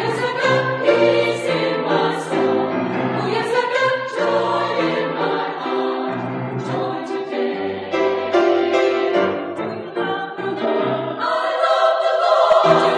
yes, I've got peace in my soul. Oh, yes, I've got joy in my heart. Joy today. Do you love the Lord? I love the Lord.